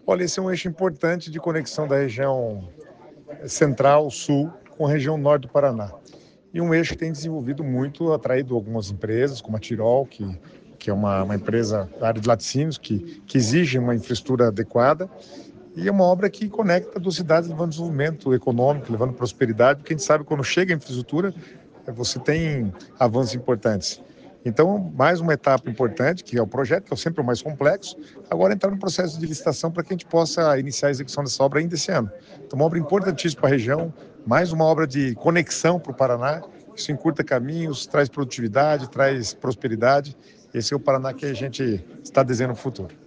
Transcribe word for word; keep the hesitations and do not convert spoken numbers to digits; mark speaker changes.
Speaker 1: Olha, esse é um eixo importante de conexão da região central, sul, com a região norte do Paraná. E um eixo que tem desenvolvido muito, atraído algumas empresas, como a Tirol, que, que é uma, uma empresa da área de laticínios, que, que exige uma infraestrutura adequada. E é uma obra que conecta duas cidades, levando desenvolvimento econômico, levando prosperidade, porque a gente sabe que quando chega a infraestrutura, você tem avanços importantes. Então, mais uma etapa importante, que é o projeto, que é sempre o mais complexo, agora entrar no processo de licitação para que a gente possa iniciar a execução dessa obra ainda esse ano. Então, uma obra importantíssima para a região, mais uma obra de conexão para o Paraná, isso encurta caminhos, traz produtividade, traz prosperidade. Esse é o Paraná que a gente está desenhando no futuro.